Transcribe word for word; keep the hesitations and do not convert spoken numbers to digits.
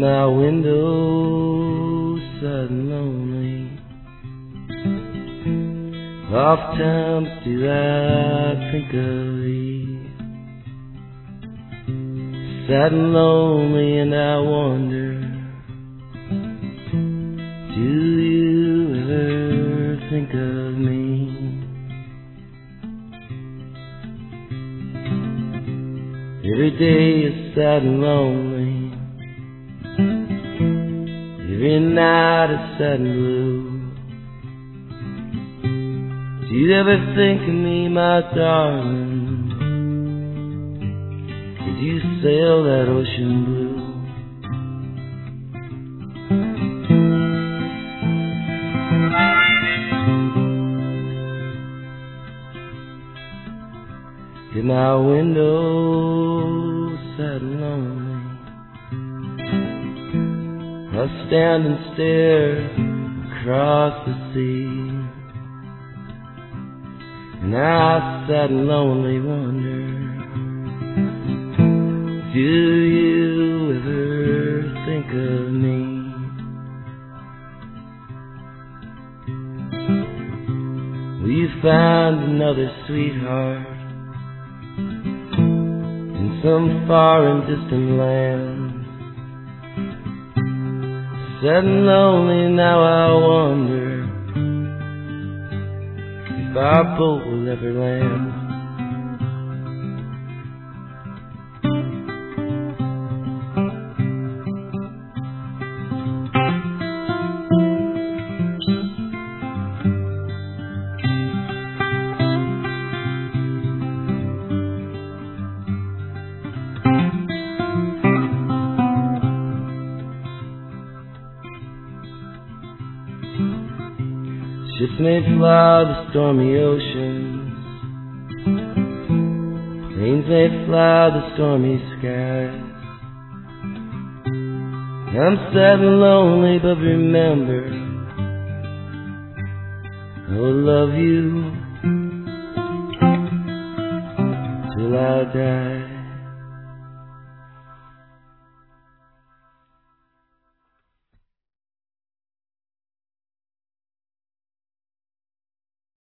my window sad and lonely. Oft times do I think of thee, sad and lonely, and I wonder, do you ever think of me? Every day is sad and lonely, every night is sad and blue. Do you ever think of me, my darling? Did you sail that ocean blue? In my window sad and lonely, I stand and stare across the sea, and I sad and lonely wonder, do you ever think of me? Will you find another sweetheart in some far and distant land? Sad and lonely now I wonder if our boat will ever land. Ships may fly the stormy oceans, planes may fly the stormy skies. I'm sad and lonely, but remember, I will love you till I die.